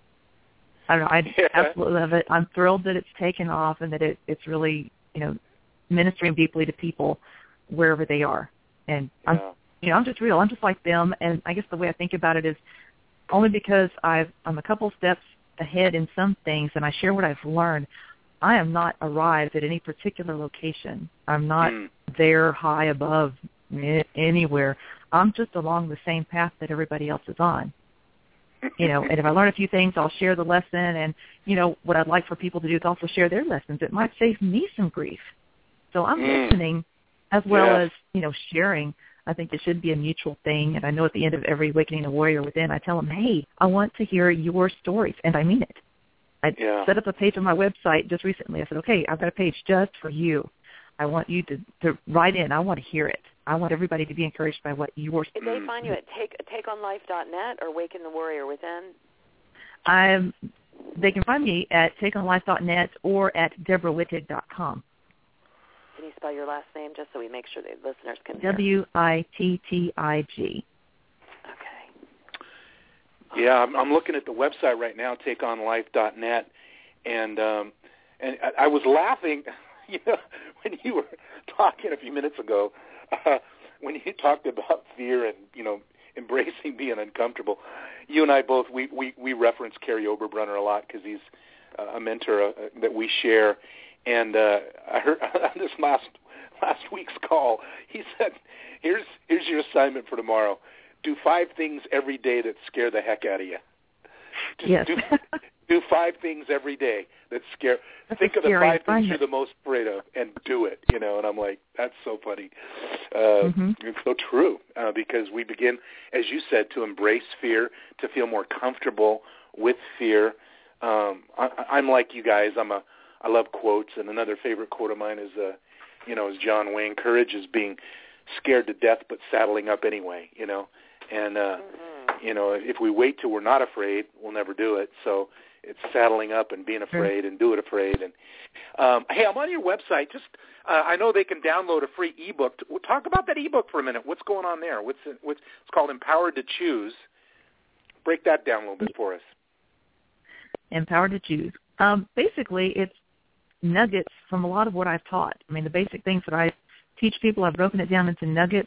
absolutely love it. I'm thrilled that it's taken off and that it's really ministering deeply to people wherever they are. And I'm just real. I'm just like them. And I guess the way I think about it is only because I'm a couple steps ahead in some things and I share what I've learned. I am not arrived at any particular location. I'm not there high above anywhere. I'm just along the same path that everybody else is on. And if I learn a few things, I'll share the lesson. And, what I'd like for people to do is also share their lessons. It might save me some grief. So I'm listening as well as, sharing. I think it should be a mutual thing. And I know at the end of every Awakening the Warrior Within, I tell them, hey, I want to hear your stories. And I mean it. I set up a page on my website just recently. I said, okay, I've got a page just for you. I want you to write in. I want to hear it. I want everybody to be encouraged by what you're saying. Did they find you at takeonlife.net or Awaken the Warrior Within? They can find me at takeonlife.net or at DeborahWittig.com. spell your last name just so we make sure the listeners can hear? Wittig. Okay. Yeah, I'm looking at the website right now, takeonlife.net, and I was laughing, when you were talking a few minutes ago, when you talked about fear and, embracing being uncomfortable. You and I both, we reference Kerry Oberbrunner a lot because he's a mentor that we share. And I heard on this last week's call, he said, here's your assignment for tomorrow. Do 5 things every day that scare the heck out of you. Yes. Do 5 things every day that scare. Think of the 5 things you're the most afraid of and do it, And I'm like, that's so funny. It's so true because we begin, as you said, to embrace fear, to feel more comfortable with fear. I'm like you guys. I love quotes, and another favorite quote of mine is, is John Wayne. Courage is being scared to death but saddling up anyway, And, if we wait till we're not afraid, we'll never do it. So it's saddling up and being afraid and do it afraid. And hey, I'm on your website. Just I know they can download a free ebook. Talk about that ebook for a minute. What's going on there? It's called Empowered to Choose. Break that down a little bit for us. Empowered to Choose. Basically, it's nuggets from a lot of what I've taught. I mean, the basic things that I teach people, I've broken it down into nuggets.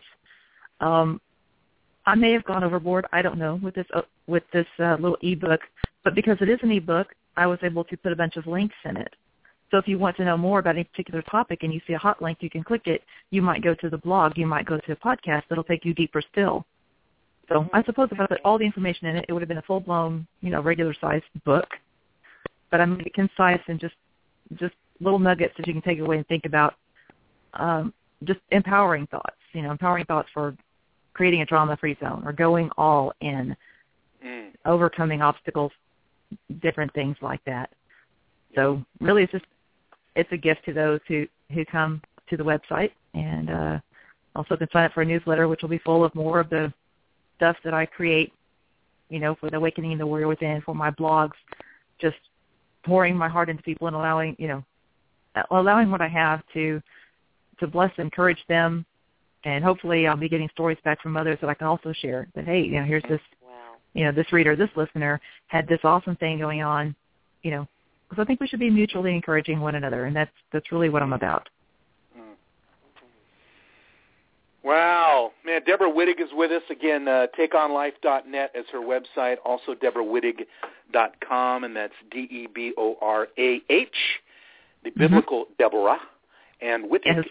I may have gone overboard, I don't know, with this little ebook, but because it is an ebook, I was able to put a bunch of links in it. So if you want to know more about any particular topic and you see a hot link, you can click it. You might go to the blog. You might go to a podcast that'll take you deeper still. So I suppose if I put all the information in it, it would have been a full-blown, regular-sized book. But I made it concise and just little nuggets that you can take away and think about, just empowering thoughts, empowering thoughts for creating a drama-free zone or going all in, overcoming obstacles, different things like that. So really it's a gift to those who come to the website, and also can sign up for a newsletter, which will be full of more of the stuff that I create, for the Awakening the Warrior Within, for my blogs, just pouring my heart into people and allowing what I have to bless, encourage them, and hopefully I'll be getting stories back from others that I can also share. That hey, here's this, this reader, this listener had this awesome thing going on, because I think we should be mutually encouraging one another, and that's really what I'm about. Wow. Man, Deborah Wittig is with us. Again, takeonlife.net is her website. Also, DeborahWittig.com, and that's DeBorah, the biblical Deborah, and Wittig,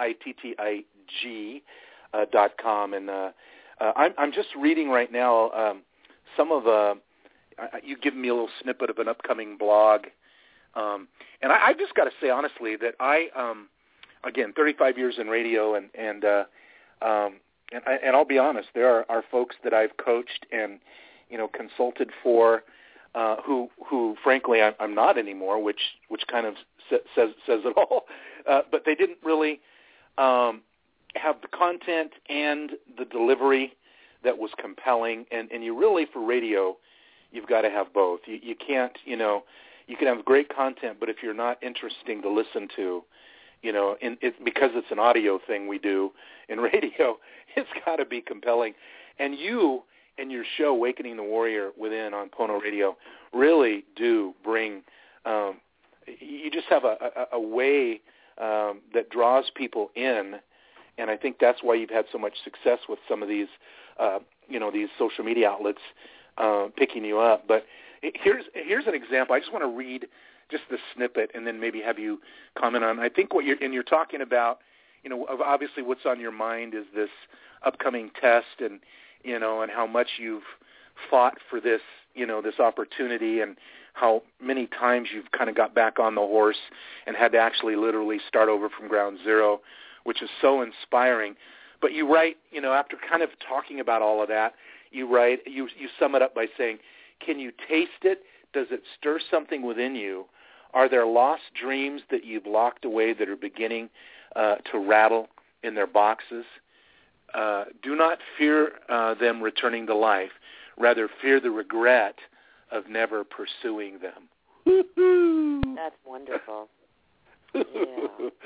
WITTIG.com. And I'm just reading right now some of you give me a little snippet of an upcoming blog. And I just got to say, honestly, that I, again, 35 years in radio, and I'll be honest, there are folks that I've coached and consulted for who frankly I'm not anymore, which kind of says it all. But they didn't really have the content and the delivery that was compelling. And you really, for radio, you've got to have both. You can't, you can have great content, but if you're not interesting to listen to, because it's an audio thing we do in radio, it's got to be compelling. And you and your show, Awakening the Warrior Within on Pono Radio, really do bring, you just have a way that draws people in, and I think that's why you've had so much success with some of these, these social media outlets picking you up. But here's an example. I just want to read just the snippet and then maybe have you comment on. I think you're talking about, obviously what's on your mind is this upcoming test and how much you've fought for this, this opportunity, and how many times you've kind of got back on the horse and had to actually literally start over from ground zero, which is so inspiring. But you write, after kind of talking about all of that, you sum it up by saying, can you taste it? Does it stir something within you? Are there lost dreams that you've locked away that are beginning to rattle in their boxes? Do not fear them returning to life. Rather, fear the regret of never pursuing them. That's wonderful. Yeah.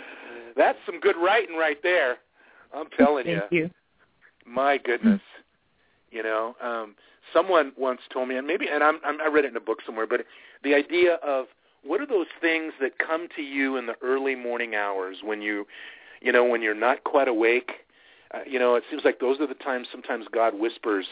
That's some good writing right there. I'm telling you. Thank you. My goodness. Someone once told me, and I read it in a book somewhere, but the idea of what are those things that come to you in the early morning hours when when you're not quite awake. It seems like those are the times sometimes God whispers,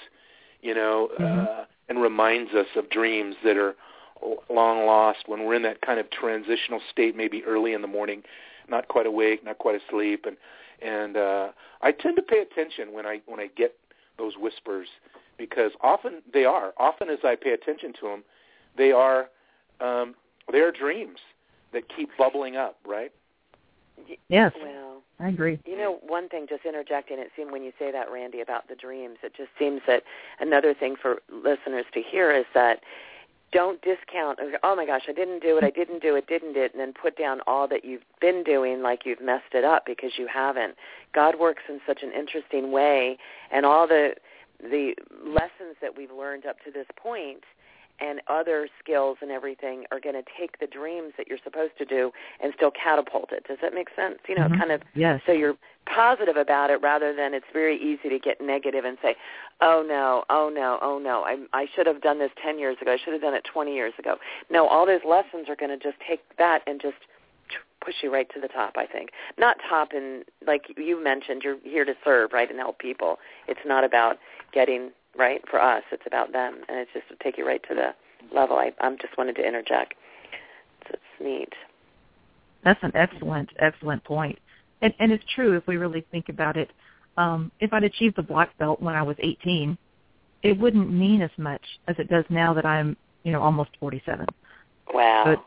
and reminds us of dreams that are long lost when we're in that kind of transitional state, maybe early in the morning, not quite awake, not quite asleep, and I tend to pay attention when I get those whispers, because often as I pay attention to them, they are dreams that keep bubbling up, right? Yes. Well, I agree. One thing, just interjecting, it seemed when you say that, Randy, about the dreams, it just seems that another thing for listeners to hear is that don't discount, oh my gosh, I didn't do it, and then put down all that you've been doing like you've messed it up, because you haven't. God works in such an interesting way, and all the lessons that we've learned up to this point and other skills and everything are going to take the dreams that you're supposed to do and still catapult it. Does that make sense? Kind of. Yes. So you're positive about it, rather than it's very easy to get negative and say, oh no, I should have done this 10 years ago. I should have done it 20 years ago. No, all those lessons are going to just take that and just push you right to the top, I think. Not top in, like you mentioned, you're here to serve, right, and help people. It's not about getting right for us. It's about them, and it's just to take you right to the level. I'm just wanted to interject. So it's neat. That's an excellent point. And it's true if we really think about it. If I'd achieved the black belt when I was 18, it wouldn't mean as much as it does now that I'm, almost 47. Wow. But,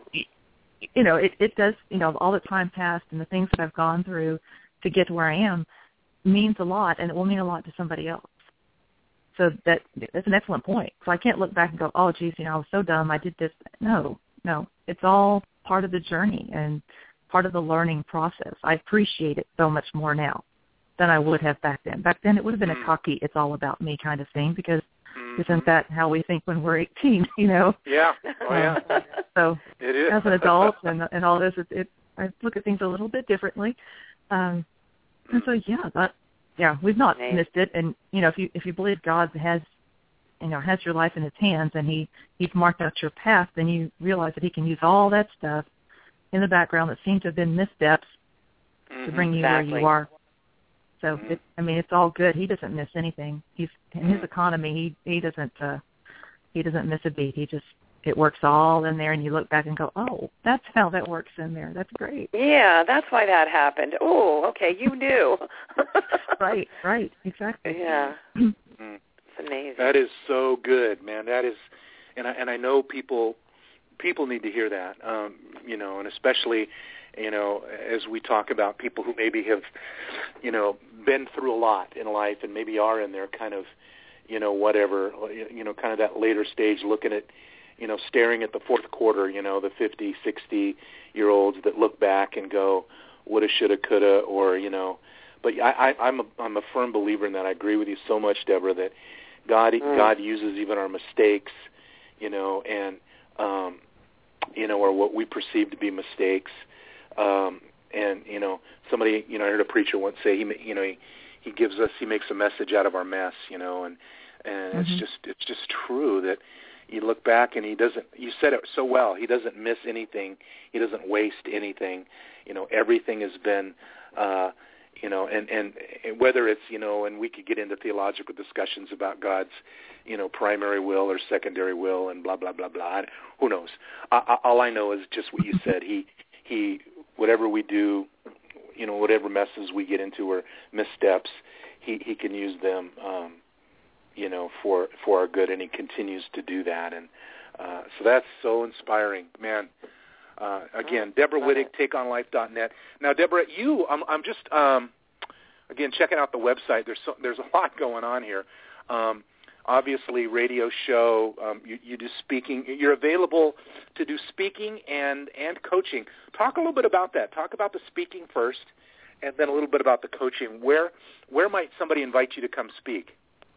it does, all the time passed and the things that I've gone through to get to where I am means a lot, and it will mean a lot to somebody else. So that's an excellent point. So I can't look back and go, oh, geez, I was so dumb, I did this. No. It's all part of the journey and part of the learning process. I appreciate it so much more now than I would have back then. Back then it would have been a cocky, it's all about me kind of thing, because isn't that how we think when we're 18, Yeah. Oh, yeah. So it is. As an adult and all this, I look at things a little bit differently. And so, we've not missed it. And, if you believe God has your life in his hands and he's marked out your path, then you realize that he can use all that stuff in the background that seemed to have been missteps to bring you where you are. So, it's all good. He doesn't miss anything. He's in his economy. He doesn't miss a beat. It works all in there, and you look back and go, oh, that's how that works in there. That's great. Yeah, that's why that happened. Oh, okay, you knew. Right, exactly. Yeah. It's amazing. That is so good, man. That is, and I know people need to hear that, and especially, as we talk about people who maybe have, been through a lot in life and maybe are in their kind of, whatever, kind of that later stage, looking at, staring at the fourth quarter, the 50, 60-year-olds that look back and go, woulda, shoulda, coulda, or, but I'm a firm believer in that. I agree with you so much, Deborah, that God uses even our mistakes, and, or what we perceive to be mistakes. And, somebody, I heard a preacher once say, he makes a message out of our mess, and it's just true that you look back and you said it so well, he doesn't miss anything. He doesn't waste anything. Everything has been, and whether it's, and we could get into theological discussions about God's, primary will or secondary will and blah, blah, blah, blah. Who knows? All I know is just what you said. He, whatever we do, whatever messes we get into or missteps, he can use them, for our good, and he continues to do that. And so that's so inspiring, man. Again, Deborah Wittig, takeonlife.net. Now, Deborah, I'm just again checking out the website. There's a lot going on here. Obviously, radio show. You do speaking. You're available to do speaking and coaching. Talk a little bit about that. Talk about the speaking first, and then a little bit about the coaching. Where might somebody invite you to come speak?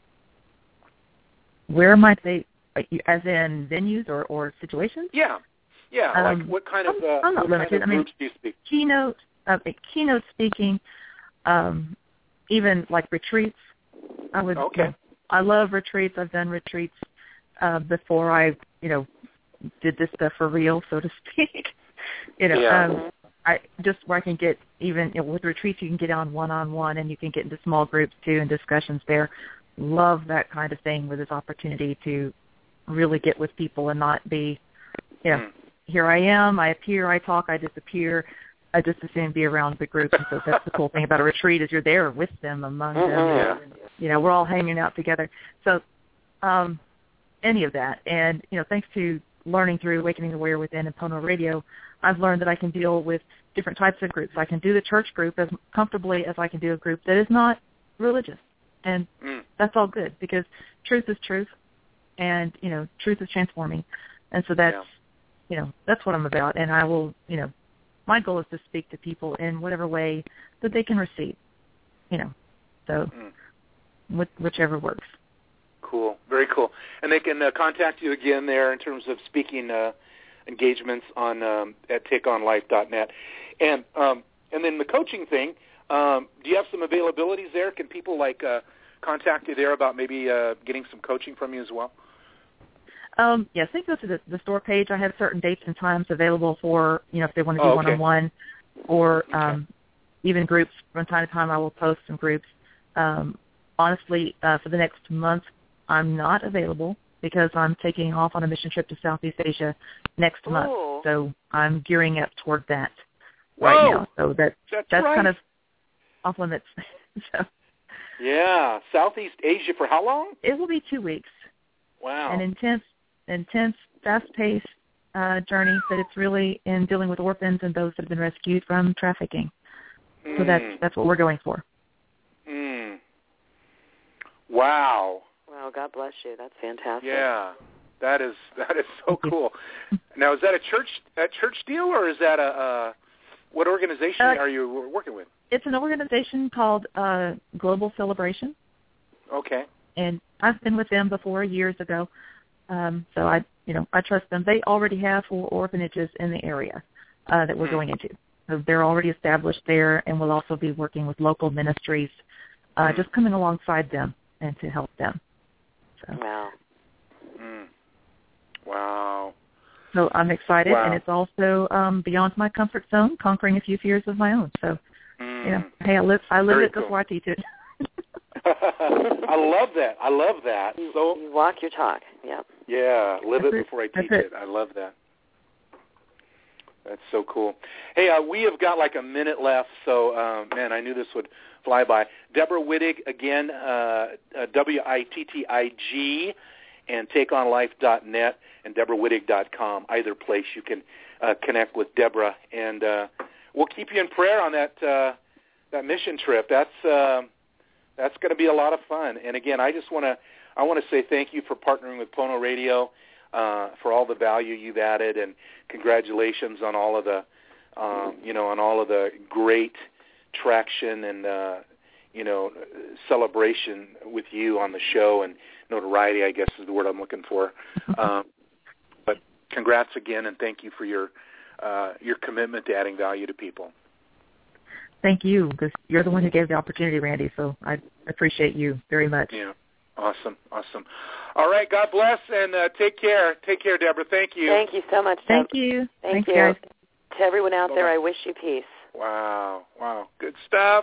Where might they, as in venues or situations? Yeah. Like what kind of I'm not limited. Kind of groups do you speak? Keynote, keynote speaking, even like retreats. Okay. I love retreats. I've done retreats before I, did this stuff for real, so to speak. I just where I can get even with retreats, you can get on one-on-one, and you can get into small groups too and discussions there. Love that kind of thing, where there's opportunity to really get with people and not be, here I am, I appear, I talk, I disappear. I just as soon be around the group. And so that's the cool thing about a retreat is you're there with them, among them. And, we're all hanging out together. So any of that. And, thanks to learning through Awakening the Warrior Within and Pono Radio, I've learned that I can deal with different types of groups. I can do the church group as comfortably as I can do a group that is not religious. And that's all good because truth is truth. And, truth is transforming. And so that's, that's what I'm about. And I will, my goal is to speak to people in whatever way that they can receive, so whichever works. Cool. Very cool. And they can contact you again there in terms of speaking engagements on at takeonlife.net. And then the coaching thing, do you have some availabilities there? Can people contact you there about maybe getting some coaching from you as well? Yes, they go to the store page. I have certain dates and times available for, if they want to do one-on-one or even groups. From time to time, I will post some groups. Honestly, for the next month, I'm not available because I'm taking off on a mission trip to Southeast Asia next month. So I'm gearing up toward that right now. So that's right. Kind of off limits. Yeah, Southeast Asia for how long? It will be 2 weeks. Wow. An intense, fast-paced journey, but it's really in dealing with orphans and those that have been rescued from trafficking. So that's what we're going for. Wow. Well, God bless you. That's fantastic. Yeah, that is so cool. Now, is that a church deal, or is that what organization are you working with? It's an organization called Global Celebration. Okay. And I've been with them before years ago, so I trust them. They already have 4 orphanages in the area that we're going into. So they're already established there, and we'll also be working with local ministries, just coming alongside them and to help them. So. Wow. Wow. So I'm excited, and it's also beyond my comfort zone, conquering a few fears of my own. So, hey, I live it before I teach it. I love that. So you walk your talk. Yep. Yeah, live it before I teach it. I love that. That's so cool. Hey, we have got like a minute left, so man, I knew this would fly by. Deborah Wittig, again, WITTIG, and takeonlife.net and DeborahWittig.com. Either place you can connect with Deborah, and we'll keep you in prayer on that mission trip. That's going to be a lot of fun. And again, I want to say thank you for partnering with Pono Radio, for all the value you've added, and congratulations on all of the, on all of the great traction and celebration with you on the show, and notoriety, I guess, is the word I'm looking for. But congrats again, and thank you for your commitment to adding value to people. Thank you, because you're the one who gave the opportunity, Randy, so I appreciate you very much. Yeah, awesome. All right, God bless, and take care. Take care, Deborah. Thank you. Thank you so much, Thank you. Thanks, you. Guys. To everyone out there, I wish you peace. Wow. Good stuff.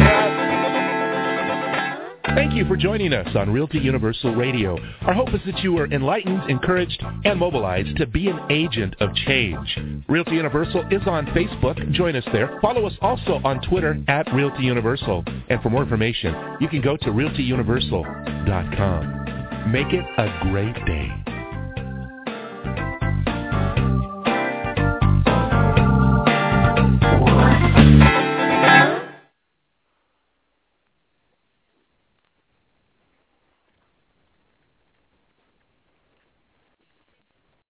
Thank you for joining us on Realty Universal Radio. Our hope is that you are enlightened, encouraged, and mobilized to be an agent of change. Realty Universal is on Facebook. Join us there. Follow us also on Twitter at Realty Universal. And for more information, you can go to realtyuniversal.com. Make it a great day.